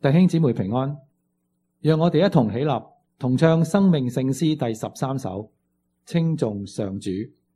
弟兄姊妹平安，讓我哋一同起立，同唱《生命聖詩》第13首，稱頌上主。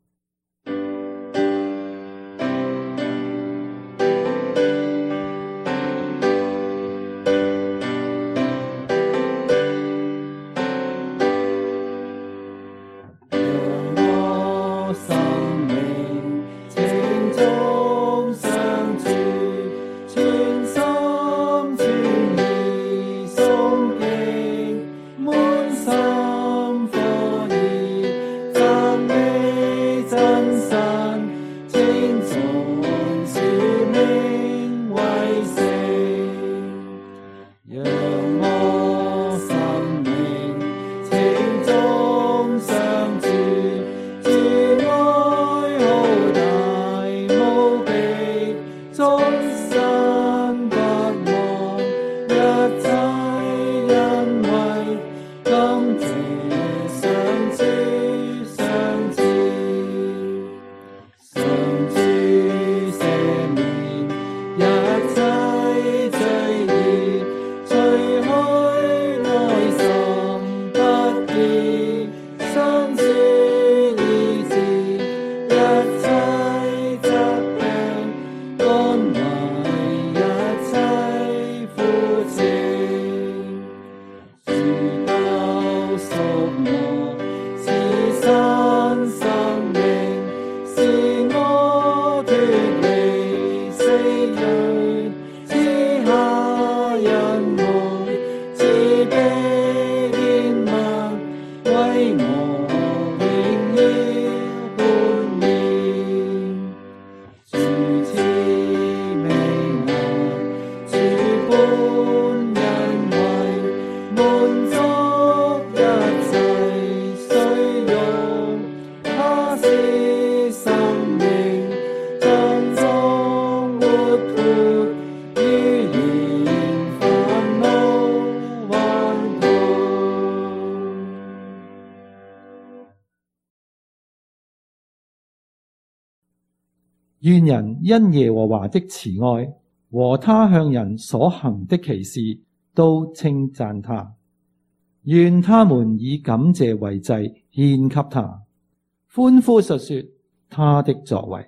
願人因耶和華的慈愛和他向人所行的奇事都稱讚他，願他們以感謝為祭獻給他，歡呼述說他的作為。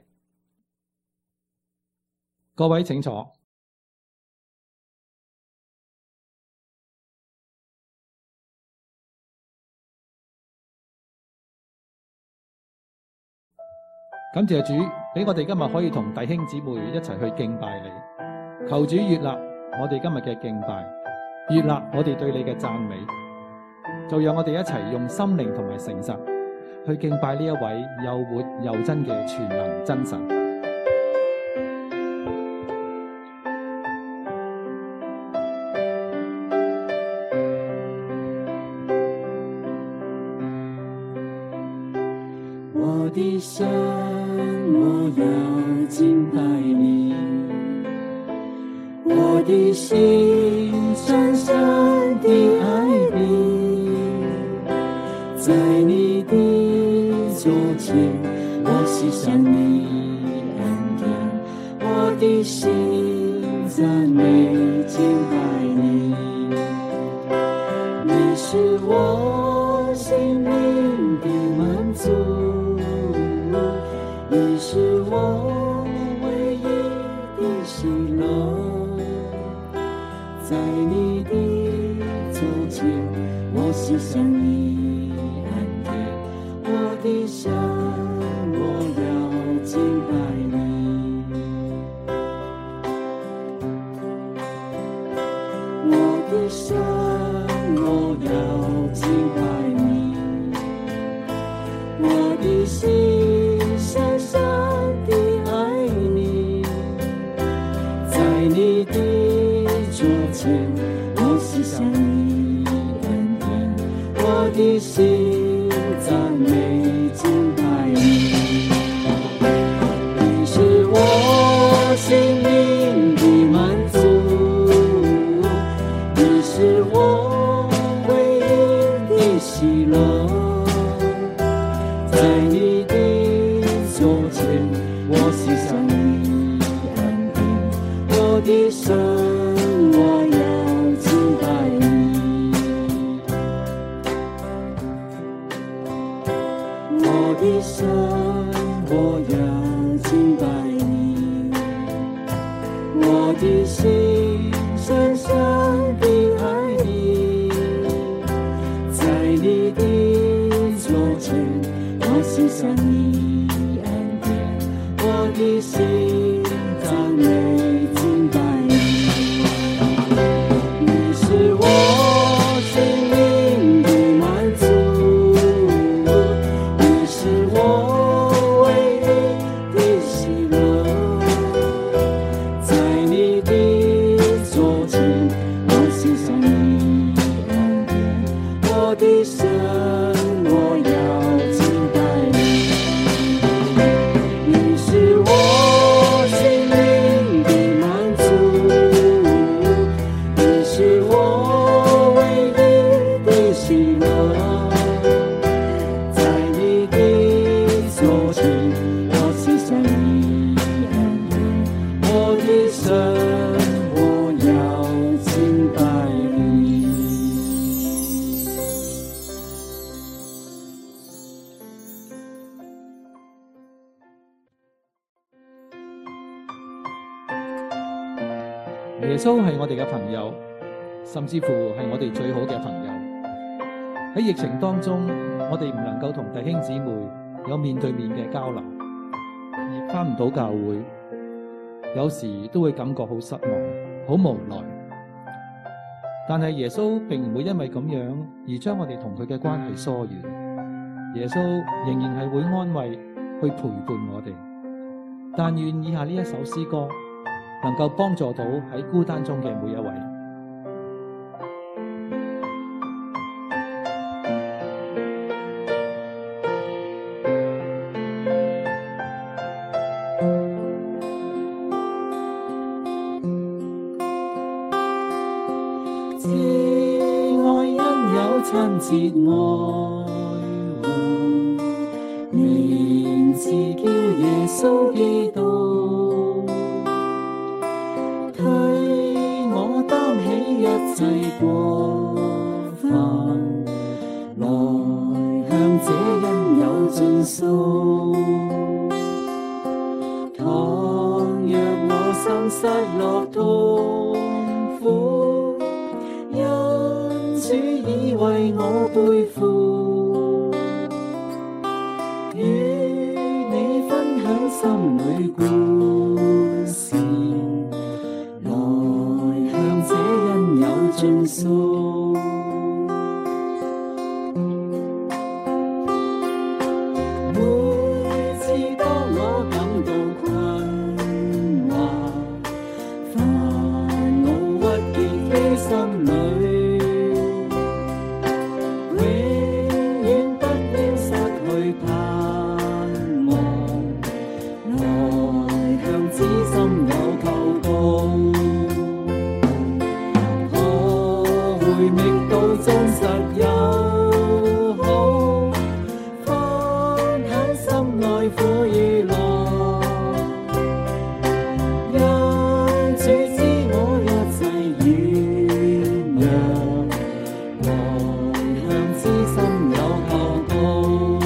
各位請坐。感謝主，俾我哋今日可以同弟兄姊妹一齊去敬拜你。求主悅納我哋今日嘅敬拜，悅納我哋對你嘅讚美，就讓我哋一齊用心靈同埋誠實去敬拜呢一位又活又真嘅全能真神。 我的神，我要敬拜你，我的心深深地愛你，在你的左前，我獻上你恩典，我的心讚美敬拜你，你是我心靈的滿足，你是我唯一的喜樂，在你的左前，我獻上你恩典，我的神，我要敬拜你，我的神，我要敬拜你，我的心深深地愛你，在你的左前，我獻上你恩典，我的心讚美敬拜你，你是我心靈的滿足，你是我唯一的喜樂，在你的左前，我獻上你恩典，我的神，我要心讚美敬拜你，你是我心靈的滿足，你是我唯一的喜樂，在你的左前，我獻上你恩典，我的神，我要敬拜你。你是我心靈的滿足，你是我唯一的喜樂，在你的左前，我獻上你恩典，我的神，我要敬拜你。 耶穌係我哋嘅朋友，甚至乎係我哋最好嘅朋友。喺疫情當中，我哋唔能夠同弟兄姊妹有面對面嘅交流，而返唔到教會，有時都會感覺好失望、好無奈。但係耶穌並唔會因為咁樣而將我哋同佢嘅關係疏遠。耶穌仍然係會安慰、去陪伴我哋。但願以下呢一首詩歌能夠幫助到喺孤單中嘅每一位。 慈愛因有親切愛護，名字叫耶穌基督，替我擔起一切過犯，來向這恩友盡訴。倘若我心失落痛苦，因主已為我背負，與你分享心裏故事，來向這恩友盡訴。每次當我感到困惑，煩惱鬱結於心裏，永遠不要失去盼望，來向知心友求告，可回覓到真實友好，分享心愛苦與樂，因主知我一切軟弱，來向知心友求告。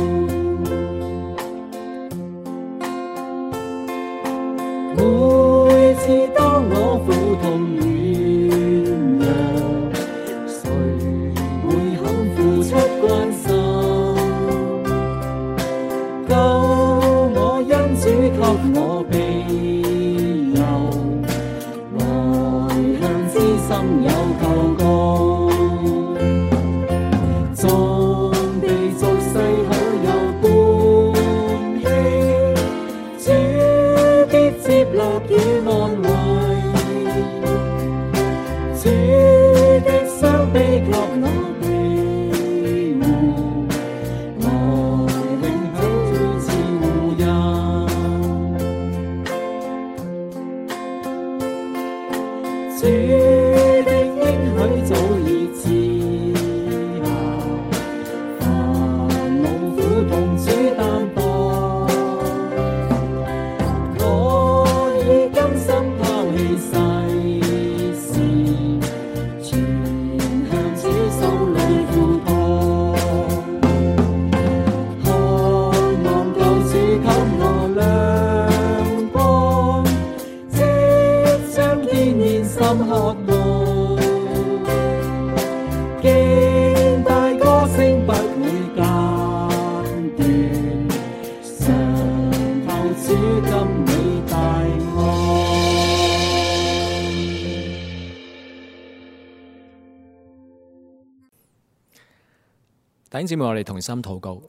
每次當我苦痛軟弱，誰會肯付出關心，救我因主給我庇佑，來向知心友求告。縱被俗世好友伴欺，主必接納與安慰，主的雙臂給我庇護，來永享主慈護佑。主的應許早已賜下，煩惱苦痛主擔當，我已甘心拋棄世事，全向主手裏付託，渴望救主給我亮光，即將見現心渴望，敬拜歌聲不會間斷，常求主今你帶弟兄姊妹，我哋同心禱告。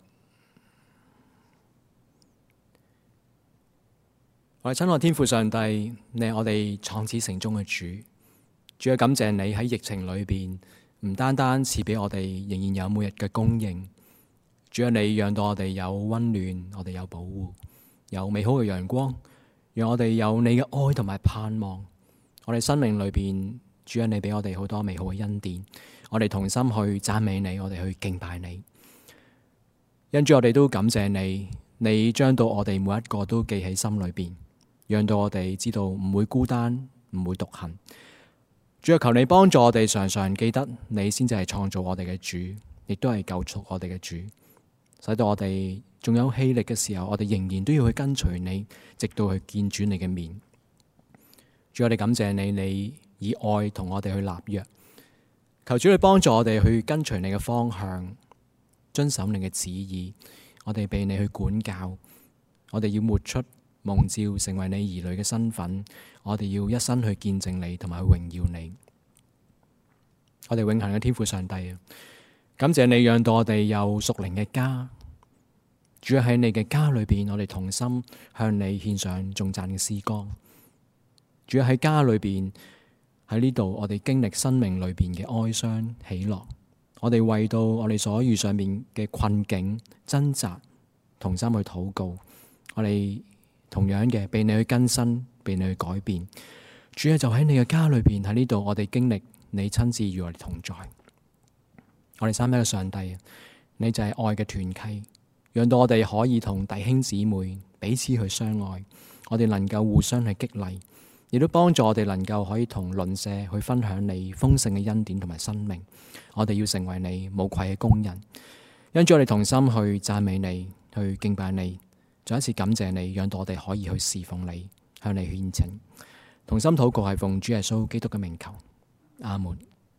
我哋親愛天父上帝，你係我哋創始成終嘅主。主啊，感謝你喺疫情裏邊，唔單單賜俾我哋仍然有每日嘅供應。主啊，你讓到我哋有溫暖，我哋有保護，有美好嘅陽光，讓我哋有你嘅愛同埋盼望。我哋生命裏邊，主啊，你俾我哋好多美好嘅恩典。我哋同心去讚美你，我哋去敬拜你。因主，我哋都感謝你，你將到我哋每一個都記喺心裏邊，讓到我哋知道唔會孤單，唔會獨行。主啊，求你幫助我哋常常記得你先至係創造我哋嘅主，亦都係救贖我哋嘅主，使到我哋仲有氣力嘅時候，我哋仍然都要去跟隨你，直到去見主你嘅面。主，我哋感謝你，你以愛同我哋去立約。求主你幫助我哋去跟隨你嘅方向，遵守你嘅旨意。我哋被你去管教，我哋要活出蒙召成為你兒女嘅身份。我哋要一生去見證你，同埋去榮耀你。我哋永恆嘅天父上帝，感謝你讓到我哋有屬靈嘅家。主喺你嘅家裏邊，我哋同心向你獻上頌讚嘅詩歌。主喺家裏邊，喺呢度我哋經歷生命裏邊嘅哀傷喜樂。我哋為到我哋所遇上面嘅困境掙扎，同心去禱告。我哋同樣嘅被你去更新，被你去改變。主啊，就喺你嘅家裏邊，喺呢度我哋經歷你親自與我哋同在。我哋三一嘅上帝，你就係愛嘅團契，讓到我哋可以同弟兄姊妹彼此去相愛。我哋能夠互相去激勵，亦都幫助我哋能夠可以同鄰舍去分享你豐盛嘅恩典同埋生命。我哋要成為你無愧嘅工人。因住我哋同心去讚美你，去敬拜你，再一次感謝你，讓到我哋可以去侍奉你，向你獻情。同心禱告係奉主耶穌基督嘅名求，阿門。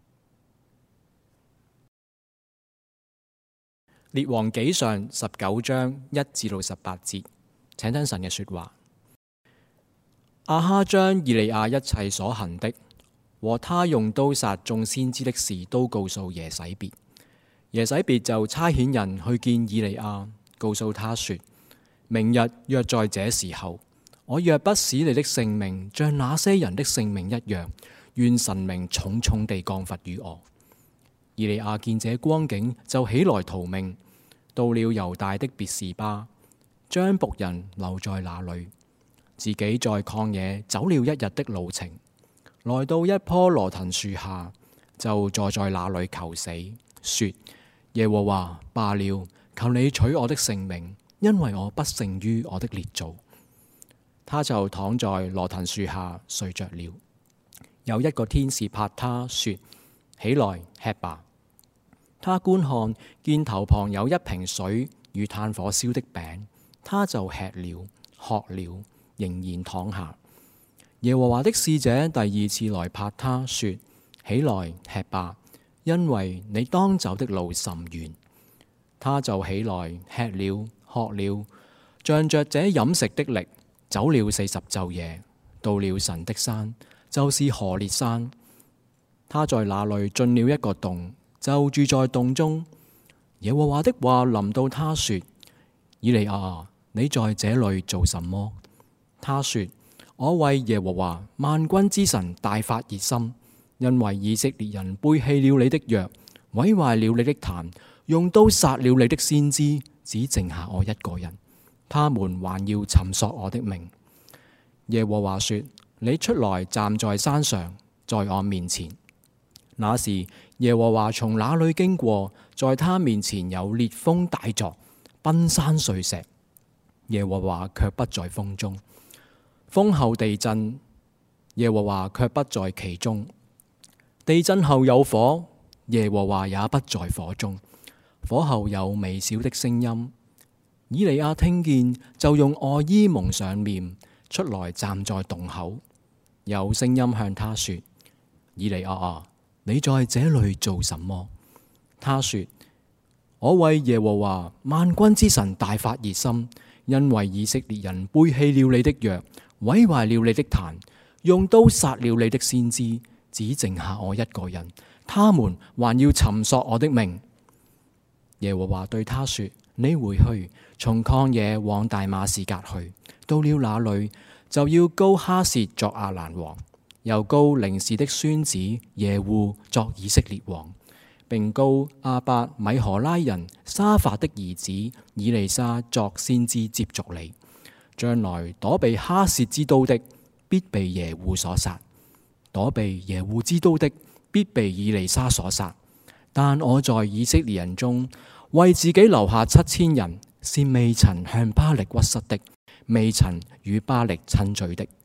列王紀上19章1至18節，請聽神嘅說話。亞哈將以利亞一切所行的和他用刀殺眾先知的事都告訴耶洗別。耶洗別就差遣人去見以利亞，告訴他說：明日約在這時候，我若不使你的性命像那些人的性命一樣，願神明重重地降罰於我。以利亞見這光景，就起來逃命，到了猶大的別是巴，將僕人留在那裏，自己在曠野走了一日的路程，來到一棵羅藤樹下，就坐在那裏求死，說：耶和華，罷了，求你取我的性命，因為我不勝於我的列祖。他就躺在羅藤樹下睡着了。有一個天使拍他說：起來吃吧。他觀看，見頭旁有一瓶水與炭火燒的餅，他就吃了喝了，仍然躺下。耶和華的使者第二次來拍他說：起來吃吧，因為你當走的路甚遠。他就起來吃了喝了，仗着這飲食的力，走了40晝夜，到了神的山，就是何烈山。他在那裏進了一個洞，就住在洞中。耶和華的話臨到他說：以利亞，你在這裏做什麼？他說：我為耶和華萬軍之神大發熱心，因為以色列人背棄了你的約，毀壞了你的壇，用刀殺了你的先知，只剩下我一個人。他們還要尋索我的命。耶和華說：你出來站在山上，在我面前。那時耶和華從那裏經過，在他面前有烈風大作，崩山碎石。耶和華卻不在風中。風後地震，耶和華卻不在其中。地震後有火，耶和華也不在火中。火後有微小的聲音。以利亞聽見，就用外衣蒙上面，出來站在洞口。有聲音向他說：以利亞啊，你在這裏做什麼？他說：我為耶和華萬軍之神大發熱心，因為以色列人背棄了你的約，毀壞了你的壇，用刀殺了你的先知，只剩下我一個人，他們還要尋索我的命。 耶和華對他說：你回去，從曠野往大馬士革去，到了那裏，就要膏哈薛作亞蘭王，又膏寧示的孫子耶戶作以色列王，並膏亞伯米荷拉人沙法的兒子以利沙作先知接續你。將來躲避哈薛之刀的，必被耶戶所殺；躲避耶戶之刀的，必被以利沙所殺。但我在以色列人中為自己留下7000人，是未曾向巴力屈膝的，未曾與巴力親嘴的。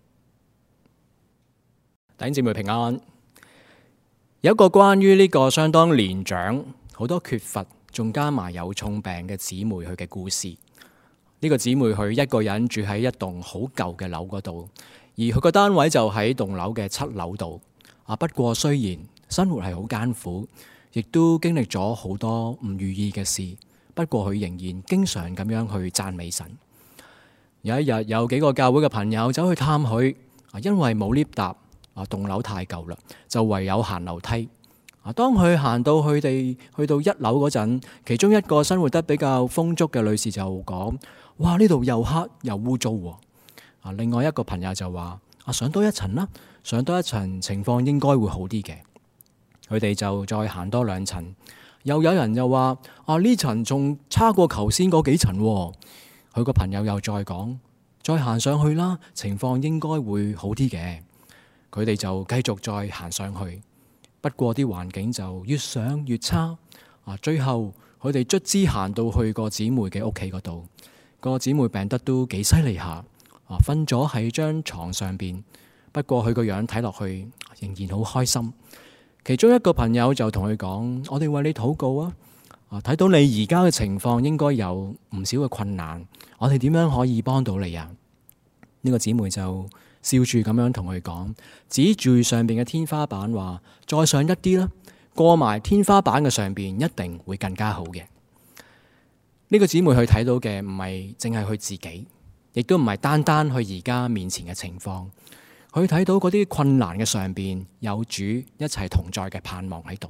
弟兄姊妹平安。有一個關於呢個相當年長、好多缺乏，仲加埋有重病嘅姊妹佢嘅故事。呢個姊妹佢一個人住喺一棟好舊嘅樓嗰度，而佢個單位就喺棟樓嘅7樓度。不過雖然生活係好艱苦，亦都經歷咗好多唔如意嘅事，不過佢仍然經常咁樣去讚美神。有一日，有幾個教會嘅朋友走去探佢，因為冇 lift 搭，棟樓太舊啦，就唯有行樓梯。當佢行到佢哋去到1樓嗰陣，其中一個生活得比較豐足嘅女士就講：哇，呢度又黑又污糟喎！另外一個朋友就話：上多一層啦，上多一層情況應該會好啲嘅。佢哋就再行多2層，又有人又話：呢層仲差過頭先嗰幾層喎。佢個朋友又再講：再行上去啦，情況應該會好啲嘅。佢哋就繼續再行上去。不過啲環境就越上越差，最後佢哋卒之行到去個姊妹嘅屋企嗰度，個姊妹病得都幾犀利下，瞓咗喺張床上邊。不過佢個樣睇落去仍然好開心。其中一個朋友就同佢講：我哋為你禱告啊！睇到你而家嘅情況應該有唔少嘅困難，我哋點樣可以幫到你啊？呢個姊妹就笑住咁樣同佢講，指住上邊嘅天花板話：再上一啲啦，過埋天花板嘅上邊一定會更加好嘅。呢個姊妹去睇到嘅唔係淨係佢自己，亦都唔係單單佢而家面前嘅情況。佢睇到嗰啲困難嘅上邊有主一齊同在嘅盼望喺度。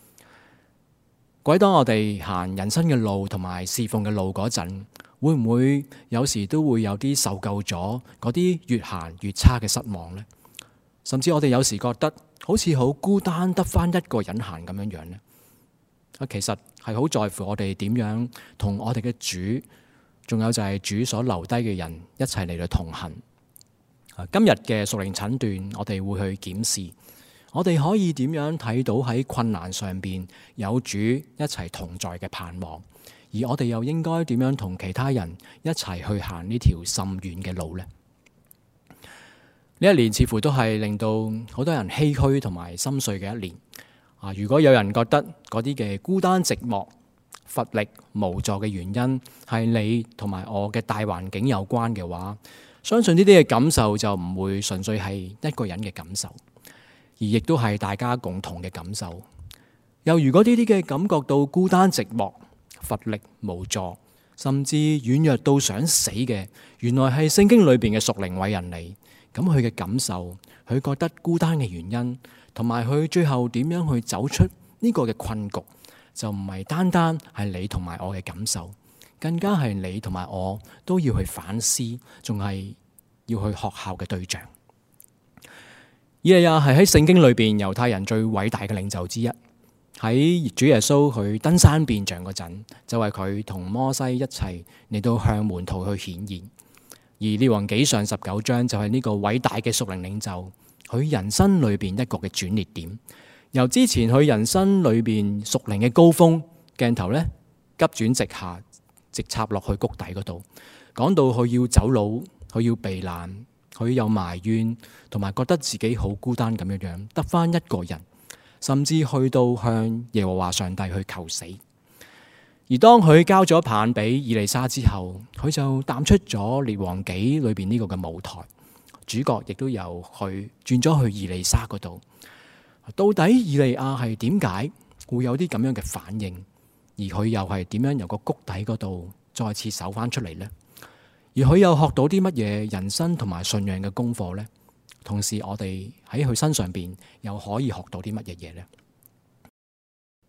當我哋行人生嘅路同埋侍奉嘅路嗰陣，會唔會有時都會有啲受夠咗嗰啲越行越差嘅失望呢？甚至我哋有時覺得好似好孤單，得返一個人行咁樣樣呢？其實係好在乎我哋點樣同我哋嘅主，仲有就係主所留低嘅人一齊嚟到同行。今日嘅屬靈診斷，我哋會去檢視，我哋可以點樣睇到喺困難上邊有主一齊同在嘅盼望，而我哋又應該點樣同其他人一齊去行呢條甚遠嘅路呢？呢一年似乎都係令到好多人唏噓同埋心碎嘅一年。如果有人覺得嗰啲嘅孤單寂寞、乏力無助嘅原因係你同埋我嘅大環境有關嘅話，相信呢啲嘅感受就唔會純粹係一個人嘅感受，而亦都係大家共同嘅感受。又如果呢啲嘅感覺到孤單寂寞、乏力無助，甚至軟弱到想死嘅，原來係聖經裏邊嘅屬靈偉人嚟。咁佢嘅感受，佢覺得孤單嘅原因，同埋佢最後點樣去走出呢個嘅困局，就唔係單單係你同埋我嘅感受，更加係你同埋我都要去反思，仲係要去學效嘅對象。以利亞係喺聖經裏邊猶太人最偉大嘅領袖之一。喺主耶穌佢登山變像嗰陣，就係佢同摩西一齊嚟到向門徒去顯現。而列王紀上19章就係呢個偉大嘅屬靈領袖，佢人生裏邊一個嘅轉捩點。由之前佢人生裏邊屬靈嘅高峰，鏡頭呢急轉直下，直插落去谷底嗰度，講到佢要走佬，佢要避難，佢有埋怨，同埋覺得自己好孤單咁樣樣，得返一個人，甚至去到向耶和華上帝去求死。而當佢交咗棒俾以利沙之後，佢就淡出咗列王紀裏邊呢個嘅舞台，主角亦都由佢轉咗去以利沙嗰度。到底以利亞係點解會有啲咁樣嘅反應？而佢又係點樣由個谷底嗰度再次走翻出嚟呢？而佢又學到啲乜嘢人生同埋信仰嘅功課呢？同時我哋喺佢身上邊又可以學到啲乜嘢嘢呢？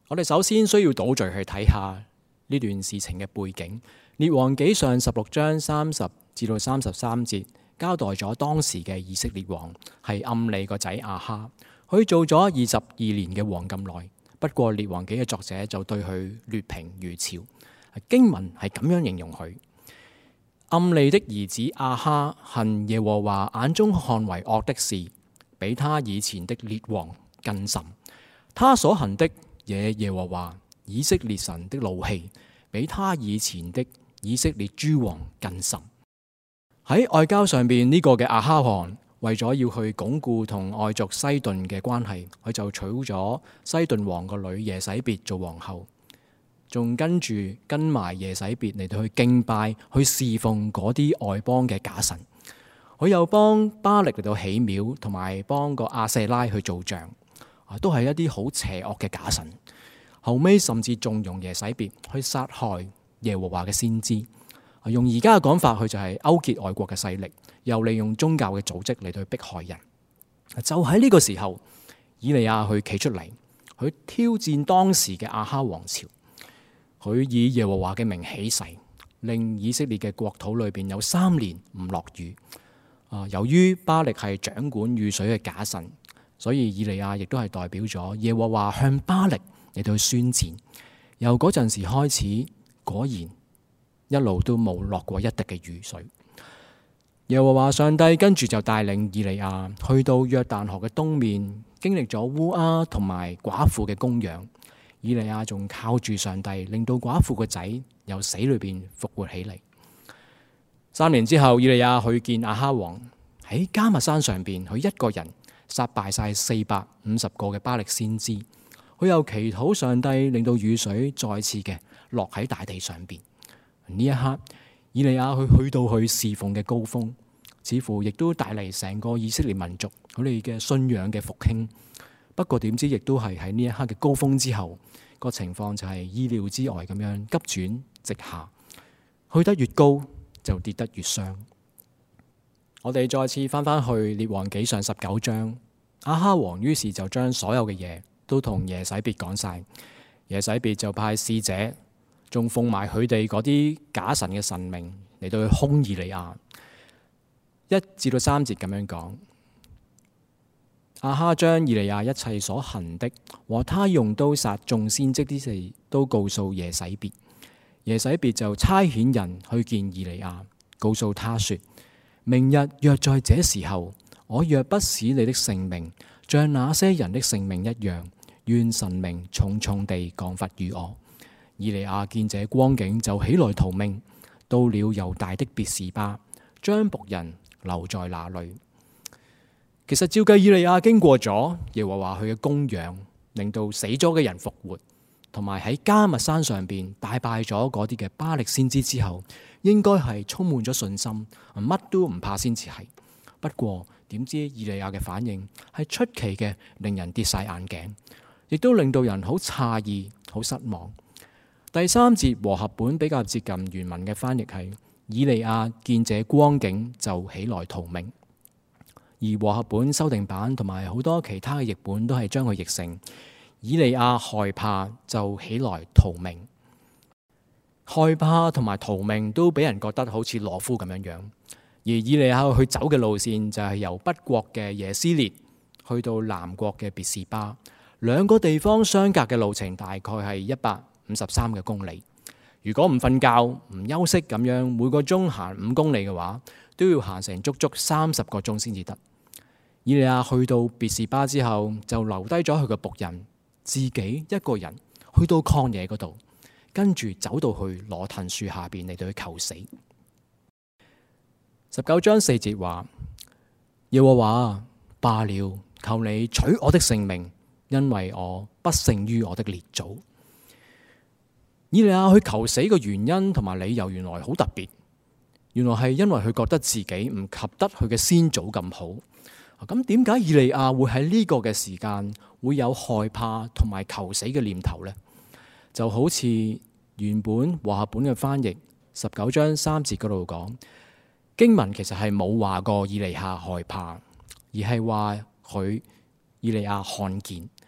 我哋首先需要倒敘去睇下呢段事情嘅背景。列王紀上16章30至到33節交代咗當時嘅以色列王係暗利個仔亞哈，佢做咗22年嘅王咁耐。不過列王紀嘅作者就對佢劣評如潮，經文係咁樣形容佢：暗利的兒子亞哈行耶和華眼中看為惡的事，比他以前的列王更甚。他所行的惹耶和華以色列神的怒氣，比他以前的以色列諸王更甚。喺外交上邊，呢個嘅亞哈王為咗要去鞏固同外族西頓嘅關係，佢就娶咗西頓王個女耶洗別做皇后，仲跟埋耶洗別嚟到去敬拜、去侍奉嗰啲外邦嘅假神。佢又幫巴力嚟到起廟，同埋幫個亞舍拉去做像，都係一啲好邪惡嘅假神。後尾甚至縱容耶洗別去殺害耶和華嘅先知。用而家嘅講法，佢就係勾結外國嘅勢力，又利用宗教嘅組織嚟到去迫害人。就喺呢個時候，以利亞去企出嚟，佢挑戰當時嘅亞哈王朝。佢以耶和華嘅名起誓，令以色列嘅國土裏邊有3年唔落雨。由於巴力係掌管雨水嘅假神，所以以利亞亦都係代表咗耶和華向巴力嚟到去宣戰。由嗰陣時開始，果然一路都冇落過一滴嘅雨水。耶和華上帝跟住就帶領以利亞去到約旦河嘅東面，經歷咗烏鴉同埋寡婦嘅供養。以利亞仲靠住上帝，令到寡婦個仔由死裏邊復活起嚟。3年之後，以利亞去見亞哈王喺迦密山上邊，佢一個人殺敗晒450個嘅巴力先知。佢又祈禱上帝，令到雨水再次嘅落喺大地上邊。呢一刻，以利亞去到去侍奉嘅高峰，似乎亦都帶嚟成個以色列民族佢哋嘅信仰嘅復興。不過點知亦都係喺呢一刻嘅高峰之後，個情況就係意料之外咁樣急轉直下，去得越高就跌得越傷。我哋再次翻去列王紀上19章，亞哈王於是就將所有嘅嘢都同耶洗別講晒。耶洗別就派使者，仲奉埋佢哋嗰啲假神嘅神明嚟到去兇以利亞。1至3節咁樣講：亞哈將以利亞一切所行的和他用刀殺眾先知的事都告訴耶洗別。耶洗別就差遣人去見以利亞，告訴他說：明日若在這時候，我若不使你的性命像那些人的性命一樣，願神明重重地降罰於我。以利亞見這光景，就起來逃命，到了猶大的別是巴，將僕人留在那裏。其實照計，以利亞經過咗耶和華佢嘅供養，令到死咗嘅人復活，同埋喺迦密山上邊大敗咗嗰啲嘅巴力先知之後，應該係充滿咗信心，乜都唔怕先至係。不過點知以利亞嘅反應係出奇嘅，令人跌晒眼鏡，亦都令到人好詫異、好失望。第3節和合本比較接近原文嘅翻譯係：以利亞見這光景就起來逃命。而和合本修訂版同埋好多其他嘅譯本都係將佢譯成以利亞害怕就起來逃命。害怕同埋逃命都俾人覺得好似懦夫咁樣樣。而以利亞去走嘅路線就係由北國嘅耶斯列去到南國嘅別是巴，兩個地方相隔嘅路程大概係153個公里。如果唔瞓覺唔休息咁樣，每個鐘行5公里嘅話，都要行成足足30個鐘先至得。以利亞去到別是巴之後，就留低咗佢個僕人，自己一個人去到曠野嗰度，跟住走到去羅騰樹下邊嚟到去求死。19章4節話：耶和華罷了，求你取我的性命，因為我不勝於我的列祖。以利亞去求死嘅原因同埋理由原來好特別，原來係因為佢覺得自己唔及得佢嘅先祖咁好。咁點解以利亞會喺呢個嘅時間會有害怕同埋求死嘅念頭呢？就好似原本和合本嘅翻譯19章3節嗰度講，經文其實係冇話過以利亞害怕，而係話以利亞看見。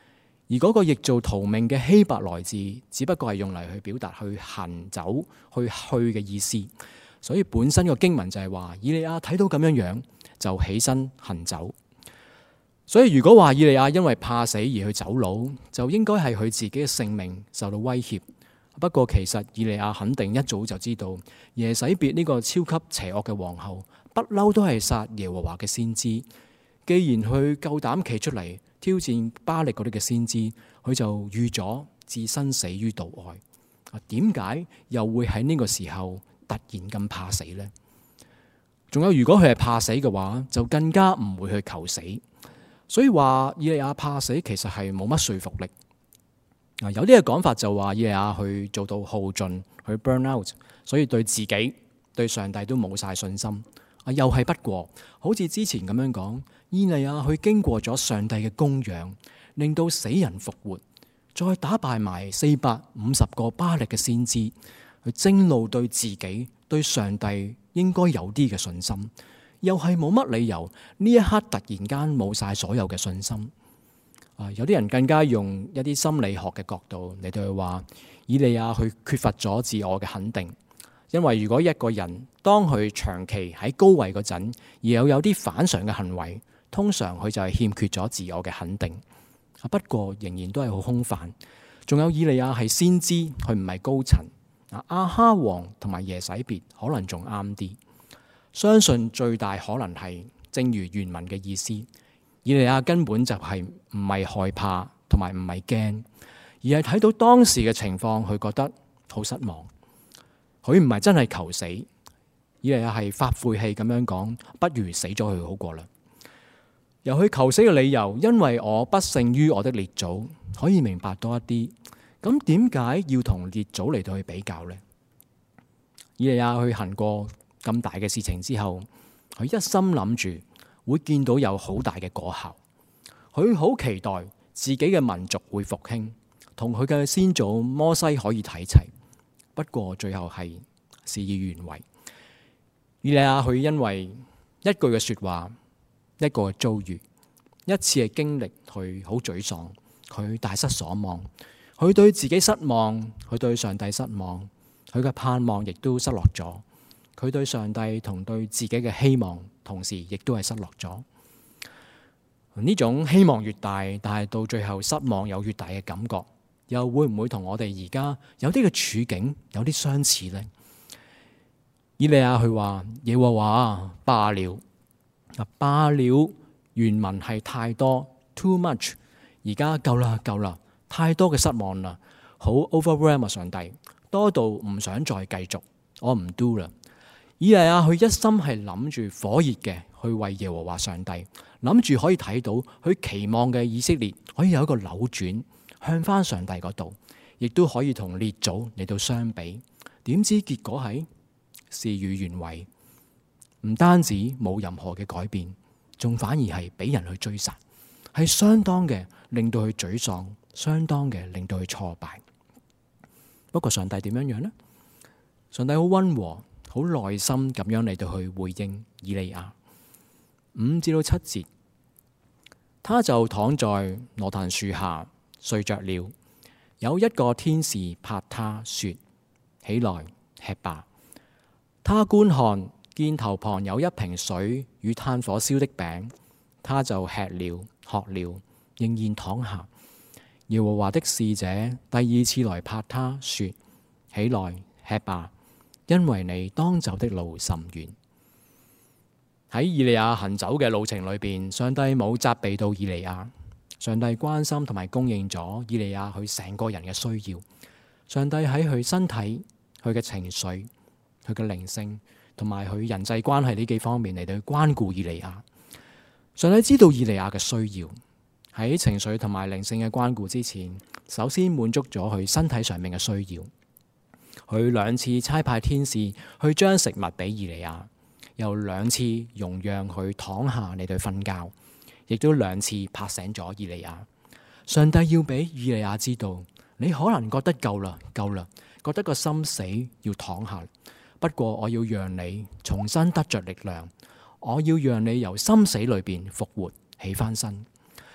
而嗰個譯做逃命嘅希伯來字，只不過係用嚟去表達去行走、去嘅意思。所以本身個經文就係話，以利亞睇到咁樣樣就起身行走。所以如果話以利亞因為怕死而去走佬，就應該係佢自己嘅性命受到威脅。不過其實以利亞肯定一早就知道耶洗別呢個超級邪惡嘅皇后，不嬲都係殺耶和華嘅先知。既然佢夠膽企出嚟挑戰巴力嗰啲嘅先知，佢就預咗置身死於度外。點解又會喺呢個時候突然咁怕死呢？仲有，如果佢係怕死嘅話，就更加唔會去求死。所以話以利亞怕死其實係冇乜說服力。有啲嘅講法就話以利亞去做到耗盡，去 burn out， 所以對自己對上帝都冇晒信心。又係不過，好似之前咁樣講，以利亞去經過咗上帝嘅供養，令到死人復活，再打敗埋450個巴力嘅先知，去正路對自己對上帝應該有啲嘅信心，又係冇乜理由呢一刻突然間冇晒所有嘅信心。有啲人更加用一啲心理學嘅角度嚟對佢話，以利亞去缺乏咗自我嘅肯定。因為如果一個人當佢長期喺高位嗰陣，而又有啲反常嘅行為，通常佢就係欠缺咗自我嘅肯定。不過仍然都係好空泛。仲有以利亞係先知，佢唔係高層。亞哈王同埋耶洗別可能仲啱啲。相信最大可能係正如原文嘅意思，以利亞根本就係唔係害怕同埋唔係驚，而係睇到當時嘅情況，佢覺得好失望。佢唔係真係求死，以利亞係發晦氣咁樣講，不如死咗佢好過啦。由佢求死嘅理由，因為我不勝於我的列祖，可以明白多一啲。咁點解要同列祖嚟到去比較呢？以利亞去行過咁大嘅事情之後，佢一心諗住會見到有好大嘅果效。佢好期待自己嘅民族會復興，同佢嘅先祖摩西可以睇齊。不過最後係事與願違。以利亞佢因為一句嘅說話，一個嘅遭遇，一次嘅經歷，佢好沮喪，佢大失所望，佢對自己失望，佢對上帝失望，佢嘅盼望亦都失落咗，佢對上帝同對自己嘅希望，同時亦都係失落咗。呢種希望越大，但係到最後失望有越大嘅感覺，又會唔會同我哋而家有啲嘅處境有啲相似呢？以利亞佢話耶和華罷了，罷了原文係太多 too much， 而家夠啦夠啦，太多嘅失望啦，好 overwhelm 啊！上帝多到唔想再繼續，我唔 do 啦。以利亞佢一心係諗住火熱嘅去為耶和華上帝，諗住可以睇到佢期望嘅以色列可以有一個扭轉，向翻上帝嗰度，亦都可以同列祖嚟到相比。點知結果係事與願違，唔單止冇任何嘅改變，仲反而係俾人去追殺，係相當嘅令到佢沮喪，相當嘅令到佢挫敗。不過上帝點樣樣呢？上帝好溫和，好耐心咁樣嚟到去回應以利亞。5至7節，他就躺在羅騰樹下睡着了。有一個天使拍他說：起來吃吧。他觀看，見頭旁有一瓶水與炭火燒的餅，他就吃了喝了，仍然躺下。耶和華的使者第二次來拍他說：起來吃吧，因為你當走的路甚遠。喺以利亞行走嘅路程裏邊，上帝冇責備到以利亞，上帝關心同埋供應咗以利亞佢成個人嘅需要。上帝喺佢身體、佢嘅情緒、佢嘅靈性同埋佢人際關係呢幾方面嚟到去關顧以利亞。上帝知道以利亞嘅需要，喺情緒同埋靈性嘅關顧之前，首先滿足咗佢身體上面嘅需要。佢2次差派天使去將食物俾以利亞，又2次容讓佢躺下嚟到瞓覺，亦都2次拍醒咗以利亞。上帝要俾以利亞知道，你可能覺得夠啦，夠啦，覺得個心死要躺下。不過我要讓你重新得着力量，我要讓你由心死裏邊復活起翻身。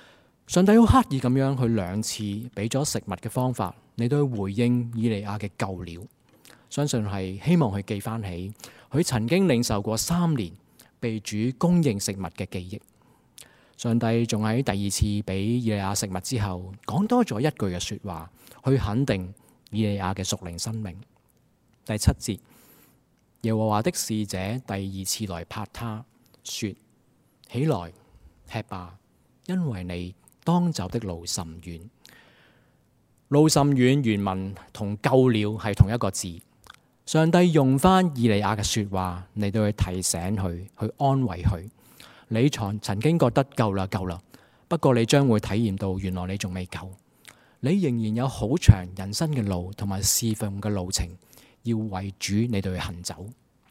上帝好刻意咁樣去兩次俾咗食物嘅方法嚟到去回應以利亞嘅救了，相信係希望佢記翻起佢曾經領受過3年被主供應食物嘅記憶。上帝仲喺第二次俾以利亞食物之後，講多咗一句嘅說話，去肯定以利亞嘅屬靈生命。第7節，耶和華的使者第二次來拍他，說：起來吃吧，因為你當走的路甚遠。路甚遠原文同救了係同一個字。上帝用翻以利亞嘅說話嚟到去提醒佢，去安慰佢。你曾經覺得夠啦，不過你將會體驗到原來你仲未夠，你仍然有好長人生嘅路同埋侍奉嘅路程要為主你哋去行走。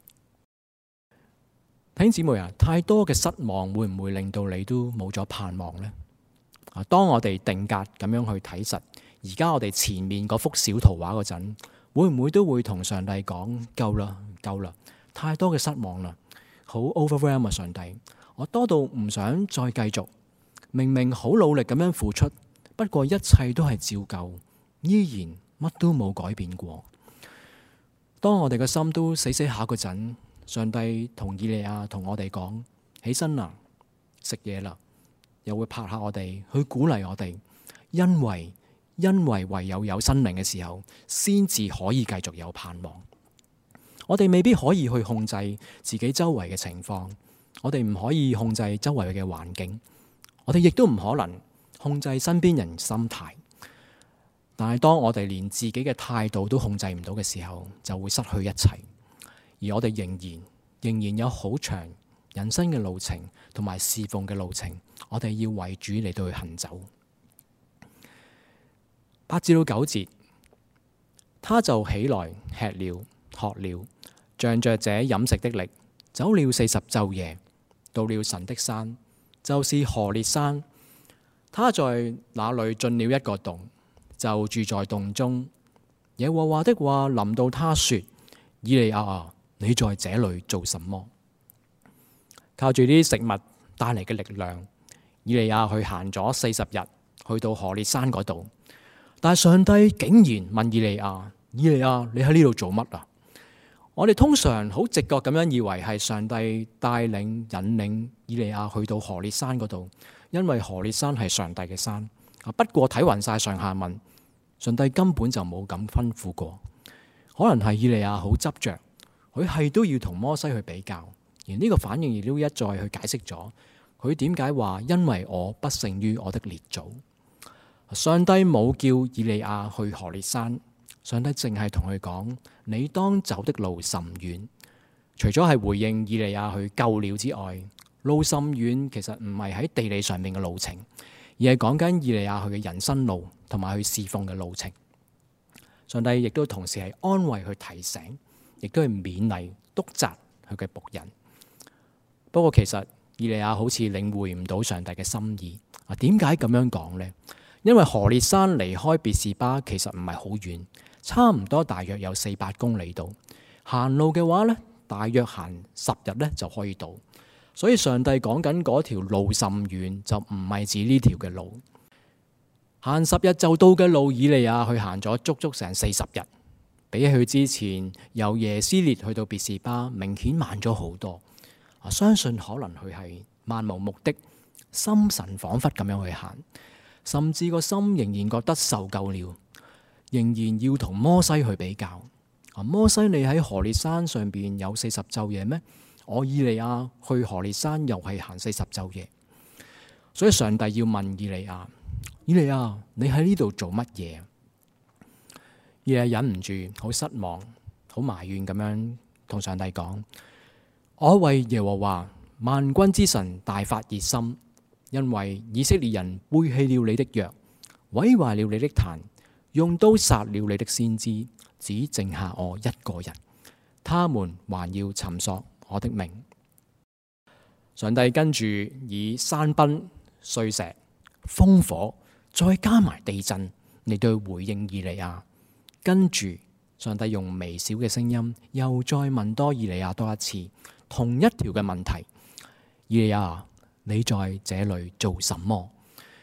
弟兄姊妹啊，太多嘅失望會唔會令到你都冇咗盼望呢？當我哋定格咁樣去睇實而家我哋前面嗰幅小圖畫嗰陣，會唔會都會同上帝講夠啦，太多嘅失望啦，好 overwhelm 啊！上帝，我多到唔想再繼續，明明好努力咁樣付出，不過一切都係照舊，依然乜都冇改變過。當我哋嘅心都死下嗰陣，上帝同以利亞同我哋講：起身啦，食嘢啦，又會拍下我哋，去鼓勵我哋，因為唯有生命嘅時候，先至可以繼續有盼望。我哋未必可以去控制自己周圍嘅情況，我哋唔可以控制周圍嘅環境，我哋亦都唔可能控制身邊人心態。但係當我哋連自己嘅態度都控制唔到嘅時候，就會失去一切。而我哋仍然有好長人生嘅路程同埋侍奉嘅路程，我哋要為主嚟到去行走。8至9節，他就起來吃了喝了，仗着這飲食的力，走了40晝夜，到了神的山，就是何烈山。他在那裏進了一個洞，就住在洞中。耶和華的話臨到他說：以利亞啊，你在這裏做什麼？靠住啲食物帶嚟嘅力量，以利亞去行咗40日，去到何烈山嗰度。但係上帝竟然問以利亞：以利亞，你喺呢度做乜啊？我哋通常好直覺咁樣以為係上帝帶領引領以利亞去到何烈山嗰度，因為何烈山係上帝嘅山。不過睇勻晒上下文，上帝根本就冇咁吩咐過。可能係以利亞好執着，佢係都要同摩西去比較，而呢個反應亦都一再去解釋咗佢點解話因為我不勝於我的列祖。上帝冇叫以利亞去何烈山，上帝淨係同佢講：你當走的路甚遠。除咗係回應以利亞去救了之外，路甚遠其實唔係喺地理上面嘅路程，而係講緊以利亞佢嘅人生路同埋去侍奉嘅路程。上帝亦都同時係安慰去提醒，亦都係勉勵督責佢嘅僕人。不過其實以利亞好似領會唔到上帝嘅心意。點解咁樣講呢？因為何烈山離開別是巴其實唔係好遠，差唔多大約有400公里度。行路嘅話呢，大約行10日呢就可以到。所以上帝講緊嗰條路甚遠，就唔係指呢條嘅路。行10日就到嘅路，以利亞去行咗足足成40日，比起佢之前由耶斯列去到別是巴，明顯慢咗好多。相信可能佢係漫無目的、心神恍惚咁樣去行。甚至個心仍然覺得受夠了，仍然要同摩西去比較。摩西，你喺何烈山上邊有40晝夜咩？我以利亞去何烈山又係行40晝夜。所以上帝要問以利亞：以利亞，你喺呢度做乜嘢？以利亞忍唔住，好失望、好埋怨咁樣同上帝講：我為耶和華萬軍之神大發熱心。因為以色列人背棄了你的約，毀壞了你的壇，用刀殺了你的先知，只剩下我一個人，他們還要尋索我的命。上帝跟住以山崩、碎石、風火，再加埋地震嚟對回應以利亞。跟住上帝用微小嘅聲音又再問多以利亞多一次同一條嘅問題：以利亞，你在這裏做什麼？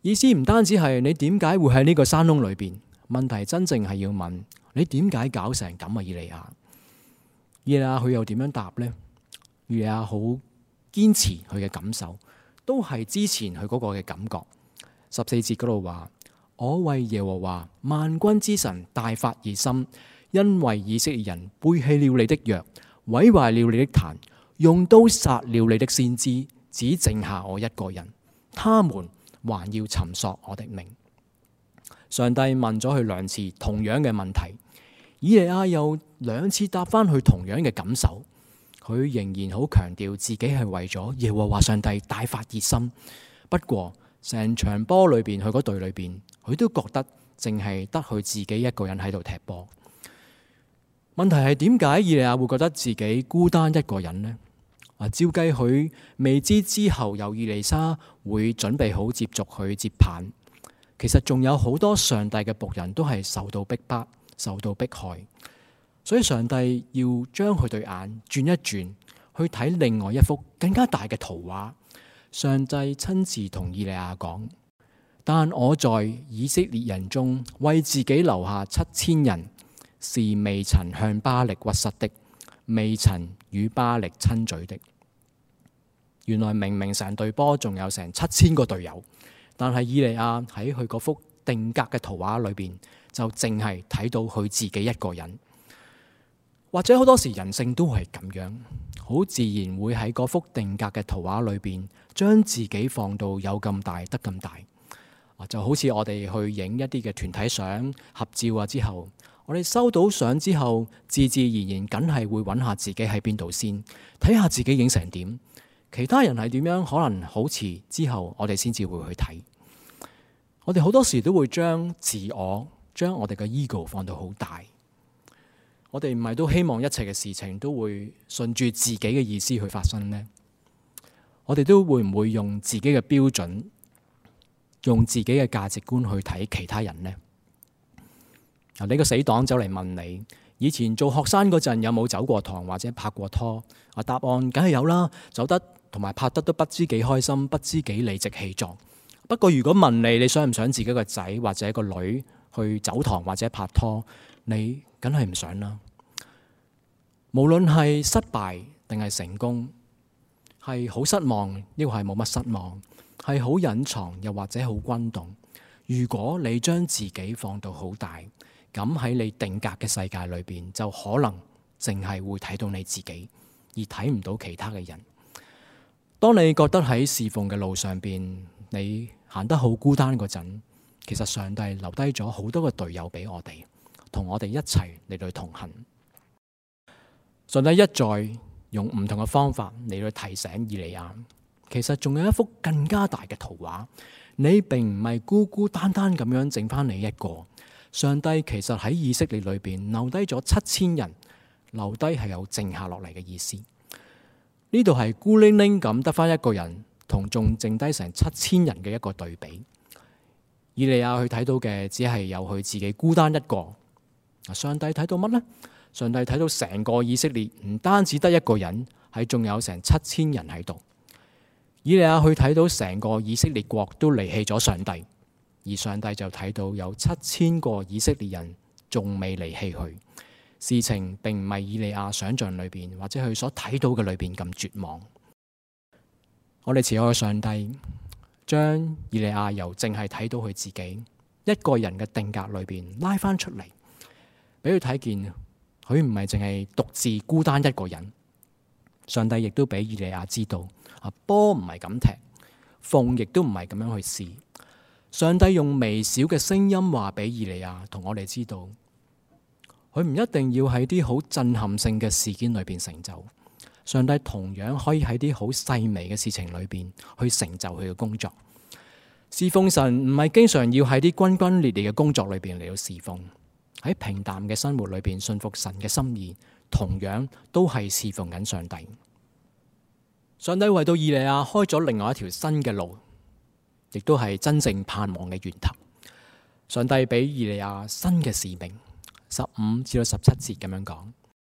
意思唔單止係你點解會喺呢個山窿裏邊，問題真正係要問你點解搞成咁啊？以利亞，以利亞佢又點樣答呢？以利亞好堅持佢嘅感受，都係之前佢嗰個嘅感覺。14節嗰度話：我為耶和華萬軍之神大發熱心，因為以色列人背棄了你的約，毀壞了你的壇，用刀殺了你的先知，只剩下我一個人，他們還要尋索我的命。上帝問咗佢2次同樣嘅問題，以利亞又2次答翻佢同樣嘅感受。佢仍然好強調自己係為咗耶和華上帝大發熱心。不過成場波裏邊，佢嗰隊裏邊，佢都覺得淨係得佢自己一個人喺度踢波。問題係點解以利亞會覺得自己孤單一個人呢？照計佢未知之後有以利沙會準備好接續去接棒，其實仲有好多上帝嘅僕人都係受到逼迫、受到迫害，所以上帝要將佢對眼轉一轉，去睇另外一幅更加大嘅圖畫。上帝親自同以利亞講：但我在以色列人中為自己留下7000人，是未曾向巴力屈膝的，未曾與巴力親嘴的。原來明明成隊波仲有成7000個隊友，但係以利亞喺佢嗰幅定格嘅圖畫裏邊，就淨係睇到佢自己一個人。或者好多時人性都係咁樣，好自然會喺嗰幅定格嘅圖畫裏邊，將自己放到有咁大得咁大。就好似我哋去影一啲嘅團體相、合照啊之後，我哋收到相之後，自自然然梗係會揾下自己喺邊度先，睇下自己影成點，其他人係點樣，可能好遲之後我哋先至會去睇。我哋好多時都會將自我、將我哋嘅 ego 放到好大。我哋唔係都希望一切嘅事情都會順住自己嘅意思去發生呢？我哋都會唔會用自己嘅標準，用自己嘅價值觀去睇其他人呢？你個死黨走嚟問你，以前做學生嗰陣有冇走過堂或者拍過拖？答案梗係有啦，走得同埋拍得都不知幾開心，不知幾理直氣壯。不過如果問你，你想唔想自己個仔或者個女去走堂或者拍拖？你梗係唔想啦。無論係失敗定係成功，係好失望，抑或係冇乜失望，係好隱藏又或者好轟動。如果你將自己放到好大，咁喺你定格嘅世界裏邊，就可能淨係會睇到你自己，而睇唔到其他嘅人。當你覺得喺侍奉嘅路上邊，你行得好孤單嗰陣，其實上帝留低咗好多個隊友俾我哋，同我哋一齊嚟到同行。上帝一再用唔同嘅方法嚟到提醒以利亞，其實仲有一幅更加大嘅圖畫，你並唔係孤孤單單咁樣剩翻你一個。上帝其實喺以色列裏邊留低咗7000人，留低係有剩下落嚟嘅意思。呢度係孤零零咁得翻一個人，同仲剩低成7000人嘅一個對比。以利亞佢睇到嘅只係有佢自己孤單一個。上帝睇到乜呢？上帝睇到成個以色列唔單止得一個人，係仲有成7000人喺度。以利亞去睇到成個以色列國都離棄咗上帝，而上帝就睇到有7000個以色列人仲未離棄佢。事情並唔係以利亞想象裏邊或者佢所睇到嘅裏邊咁絕望。我哋慈愛嘅上帝將以利亞由淨係睇到佢自己一個人嘅定格裏邊拉翻出嚟，俾佢睇見佢唔係淨係獨自孤單一個人。上帝亦都俾以利亞知道，波唔係咁踢，鳳亦都唔係咁樣去試。上帝用微小嘅聲音話俾以利亞同我哋知道，佢唔一定要喺啲好震撼性嘅事件裏邊成就。上帝同樣可以喺啲好細微嘅事情裏邊去成就佢嘅工作。侍奉神唔係經常要喺啲轟轟烈烈嘅工作裏邊嚟到侍奉，喺平淡嘅生活裏邊信服神嘅心意，同樣都係侍奉緊上帝。上帝為到以利亞開咗另外一條新嘅路，亦都係真正盼望嘅源頭。上帝俾以利亞新嘅使命，15至到17節咁樣講。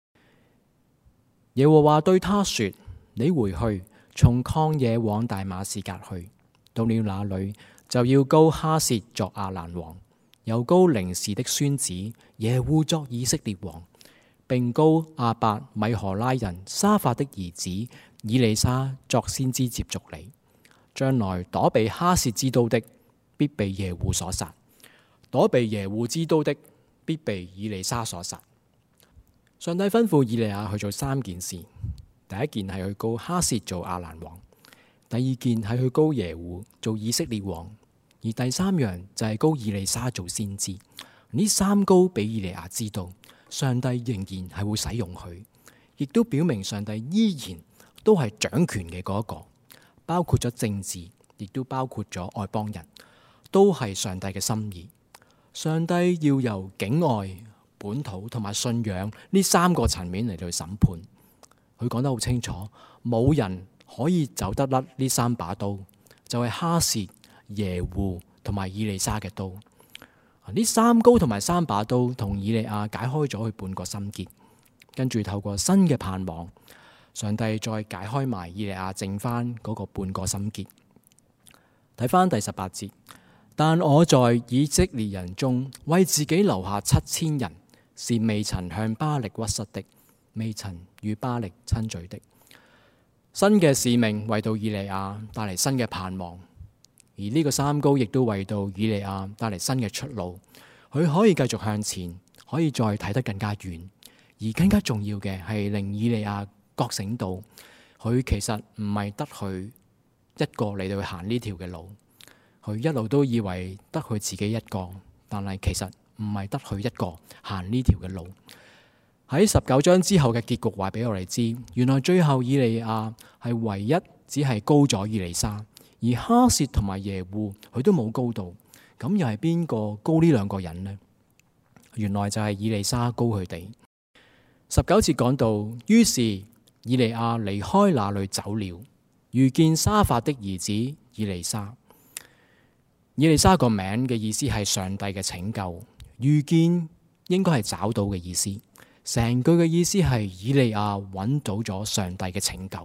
耶和華對他說：你回去，從曠野往大馬士革去，到了那裏， 就要膏哈薛作亞蘭王，又膏寧示的孫子耶戶作以色列王，並膏亞伯米荷拉人沙法的兒子以利沙作先知接續你。將來躲避哈薛之刀的，必被耶戶所殺；躲避耶戶之刀的，必被以利沙所殺。上帝吩咐以利亞去做3件事：第一件係去膏哈薛做亞蘭王；第二件係去膏耶戶做以色列王；而第3樣就係膏以利沙做先知。呢3膏俾以利亞知道，上帝仍然係會使用佢，亦都表明上帝依然都係掌權嘅嗰一個，包括咗政治，亦都包括咗外邦人，都係上帝嘅心意。上帝要由境外、本土同埋信仰呢3個層面嚟到去審判。佢講得好清楚，冇人可以走得甩呢3把刀，就係哈薛、耶戶同埋以利沙嘅刀。呢3膏同埋3把刀同以利亞解開咗佢半個心結，跟住透過新嘅盼望，上帝再解開埋以利亞剩翻嗰個半個心結。睇翻第18節，但我在以色列人中為自己留下7000人，是未曾向巴力屈膝的，未曾與巴力親嘴的。新嘅使命為到以利亞帶嚟新嘅盼望，而呢個3膏亦都為到以利亞帶嚟新嘅出路。佢可以繼續向前，可以再睇得更加遠，而更加重要嘅係令以利亞覺醒到，佢其實唔係得佢一個嚟到去行呢條嘅路。佢一路都以為得佢自己一個，但係其實唔係得佢一個行呢條嘅路。喺19章之後嘅結局話俾我哋知，原來最後以利亞係唯一只係膏咗以利沙，而哈薛同埋耶戶佢都冇膏到。咁又係邊個膏呢2個人呢？原來就係以利沙膏佢哋。19節講到，於是以利亞離開那裏走了，遇見沙法的兒子以利沙。以利沙個名嘅意思係上帝嘅拯救，遇見應該係找到嘅意思。成句嘅意思係以利亞揾到咗上帝嘅拯救。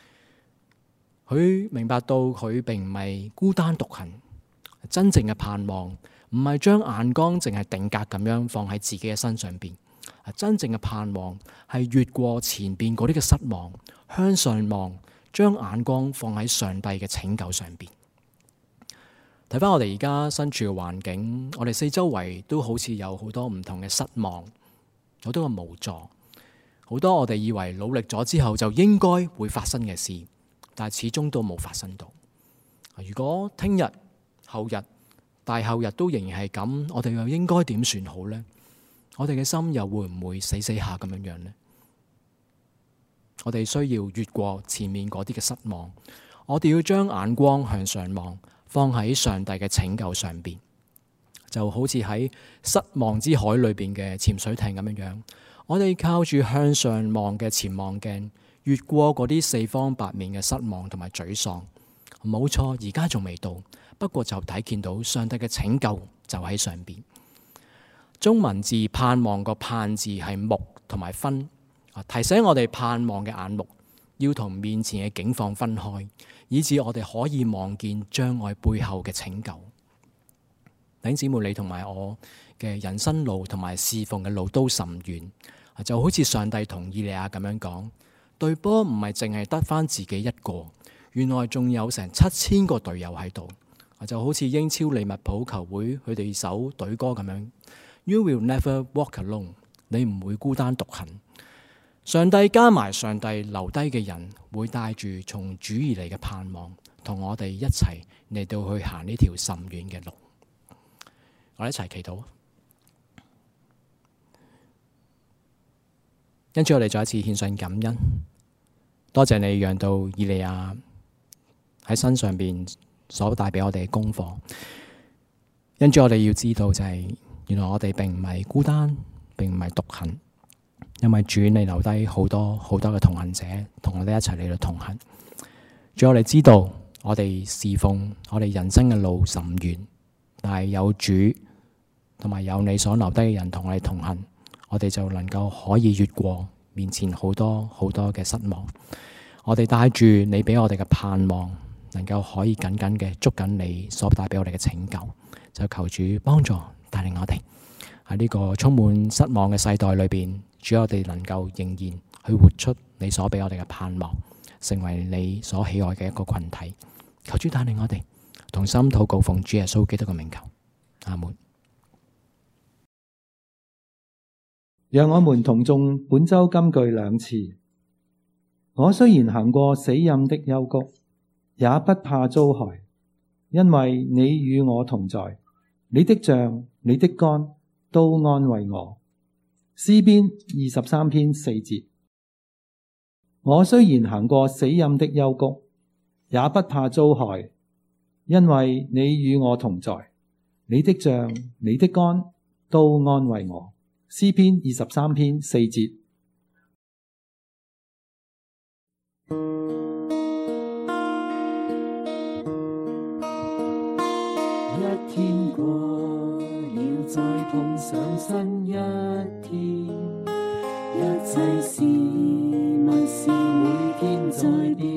佢明白到佢並唔係孤單獨行，真正嘅盼望唔係將眼光淨係定格咁樣放喺自己嘅身上邊。真正嘅盼望係越過前邊嗰啲嘅失望，向上望，將眼光放喺上帝嘅拯救上邊。睇翻我哋而家身處嘅環境，我哋四周圍都好似有好多唔同嘅失望，好多嘅無助，好多我哋以為努力咗之後就應該會發生嘅事，但係始終都冇發生到。如果聽日、後日、大後日都仍然係咁，我哋又應該點算好呢？我哋嘅心又會唔會死死下咁樣呢？我哋需要越過前面嗰啲嘅失望，我哋要將眼光向上望，放喺上帝嘅拯救上邊，就好似喺失望之海裏邊嘅潛水艇咁樣樣。我哋靠住向上望嘅潛望鏡，越過嗰啲四方八面嘅失望同埋沮喪。冇錯，而家仲未到，不過就睇見到上帝嘅拯救就喺上邊。中文字盼望個盼字係目同埋分，提醒我哋盼望嘅眼目要同面前嘅境況分開，以致我哋可以望見障礙背後嘅拯救。弟兄姊妹，你同埋我嘅人生路同埋侍奉嘅路都甚遠，就好似上帝同以利亞咁樣講，隊波唔係淨係得返自己一個，原來仲有成7000個隊友喺度，就好似英超利物浦球會佢哋首隊歌咁樣。You will never walk alone， 你唔會孤單獨行。上帝加埋上帝留低嘅人，會帶住從主而嚟嘅盼望，同我哋一齊嚟到去行呢條甚遠嘅路。我哋一齊祈禱，跟住我哋再一次獻上感恩，多謝你讓到以利亞喺身上邊所帶俾我哋嘅功課。跟住我哋要知道就係，原來我哋並唔係孤單，並唔係獨行，因為主你留低好多好多嘅同行者，同我哋一齊嚟到同行。主，我哋知道我哋侍奉我哋人生嘅路甚遠，但係有主同埋有你所留低嘅人同我哋同行，我哋就能夠可以越過面前好多好多嘅失望。我哋帶住你俾我哋嘅盼望， 能夠可以緊緊嘅捉緊你所帶俾我哋嘅拯救，就求主幫助帶領我哋喺呢個充滿失望嘅世代裏邊，主我哋能夠仍然去活出你所俾我哋嘅盼望，成為你所喜愛嘅一個群體。求主帶領我哋同心禱告，奉主耶穌基督嘅名求，阿門。 讓我們同誦本周金句2次。我雖然行過死蔭的幽谷，也不怕遭害，因為你與我同在，你的杖、你的竿都安慰我。詩篇23篇4節。我雖然行過死蔭的幽谷，也不怕遭害，因為你與我同在，你的杖、你的竿都安慰我。詩篇23篇4節。 一天過了，再碰上新一天，一切事物是每天在變，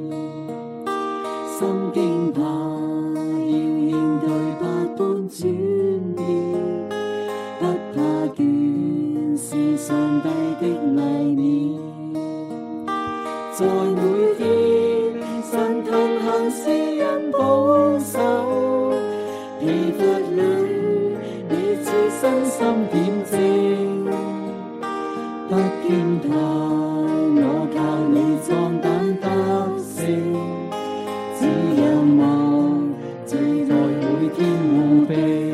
心驚怕要應對百般轉變，不怕倦是上帝的禮面，在每天神同行施恩保守，疲乏裏你知身心恬靜，不驚怕我靠你壯膽得勝，只仰望最在每天護庇。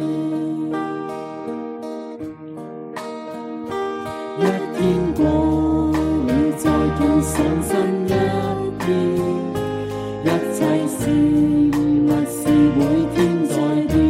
一天過了，再碰上新一天，一切事物是每天在變，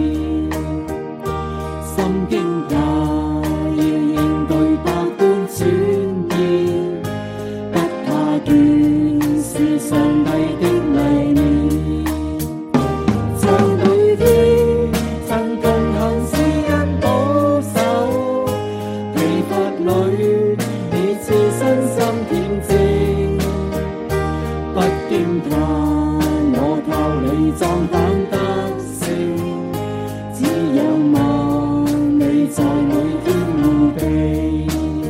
心驚怕要應對百般轉變，不怕倦是上帝的禮面，在每天神同行施恩保守，疲乏裏你知身心恬靜，不驚怕我靠你壯膽得勝，只仰望你在每天護庇。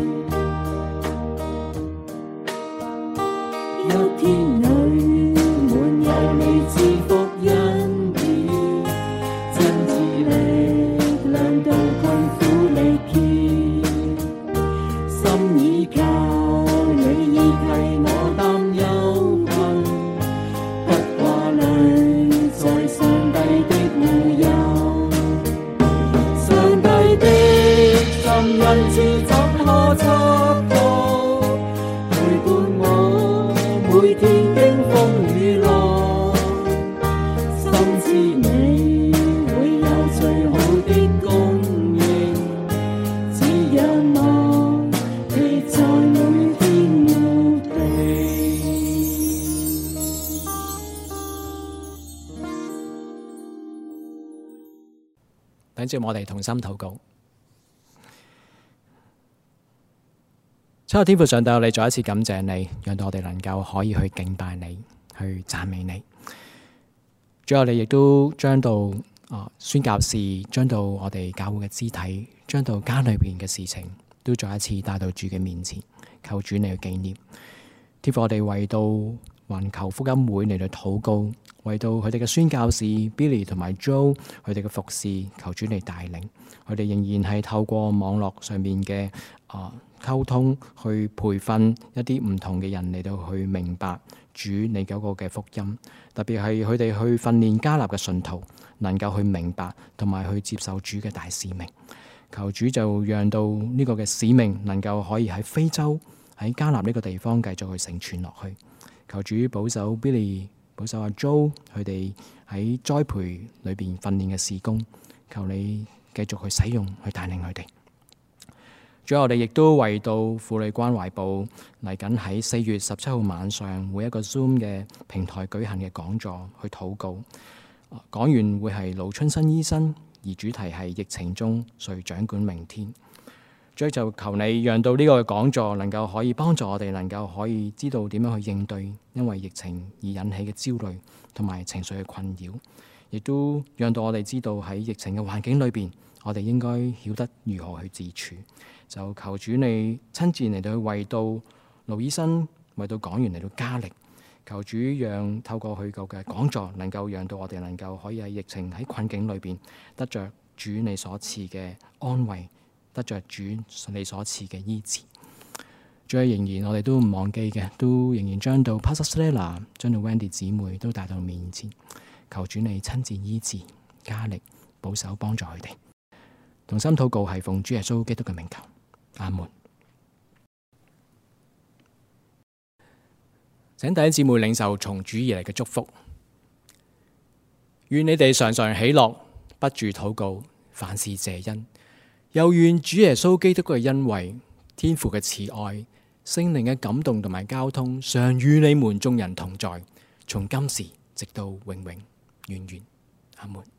一天裏滿有你賜福恩典，真摯力量到困苦力竭，心倚靠你已替我擔憂困，不掛慮在上帝的護佑，上帝的心恩賜怎可測度，陪伴我每天經風雨浪，深知你會有最好的供應，只仰望你在每天護庇。 等住我哋同心禱告。親愛的天父上帝，我哋再一次感謝你，讓到我哋能夠可以去敬拜你，去讚美你。最後，你亦都將到宣教士，將到我哋教會嘅肢體，將到家裏邊嘅事情，都再一次帶到主嘅面前，求主你去紀念。天父，我哋為到環球福音會嚟到禱告，為到佢哋嘅宣教士 Billy 同埋 Joe 佢哋嘅服侍，求主你帶領。佢哋仍然係透過網絡上面嘅溝通，去培訓一啲唔同嘅人嚟到去明白主你嗰個嘅福音。特別係佢哋去訓練加納嘅信徒，能夠去明白同埋去接受主嘅大使命。求主就讓到呢個嘅使命能夠可以喺非洲，喺加納呢個地方繼續去承傳落去。求主保守 Billy， 保守阿 Joe 佢哋喺栽培裏邊訓練嘅事工，求你繼續去使用，去帶領佢哋。最後我哋亦都為到婦女關懷部嚟緊喺4月17號晚上會一個 Zoom 嘅平台舉行嘅講座去禱告。講員會係盧春生醫生，而主題係疫情中誰掌管明天。 主就求你讓到呢個講座能夠可以幫助我哋，能夠可以知道點樣去應對因為疫情而引起嘅焦慮同埋情緒嘅困擾，亦都讓到我哋知道喺疫情嘅環境裏邊，我哋應該曉得如何去自處。就求主你親自嚟到去為到盧醫生、為到講員嚟到加力，求主讓透過佢個嘅講座，能夠讓到我哋能夠可以喺疫情喺困境裏邊得着主你所賜嘅安慰，得着主你所賜嘅醫治。仲係仍然我哋都唔忘記嘅，都仍然將到 Pastor Stella、將到 Wendy 姊妹都帶到面前，求主你親自醫治、加力、保守、幫助佢哋。同心禱告係奉主耶穌基督嘅名求，阿門。請弟兄姊妹領受從主而嚟嘅祝福，願你哋常常喜樂，不住禱告，凡事謝恩。又願主耶穌基督嘅恩惠、天父嘅慈愛、聖靈嘅感動同埋交通，常與你們眾人同在，從今時直到永永遠遠。阿門。